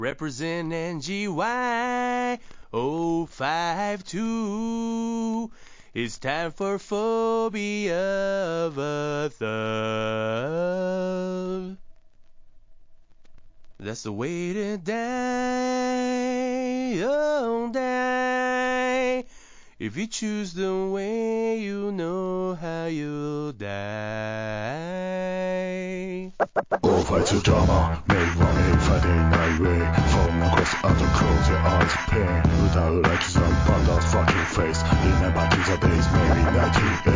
represent NGY052. It's time for Phobia of a Thug. That's the way to die, oh die. If you choose the way, you know how you'll die. All fights are drama, make money, fighting night way. Falling across other close your eyes, pain. Without like some panda's fucking face. Remember to the base, maybe 98.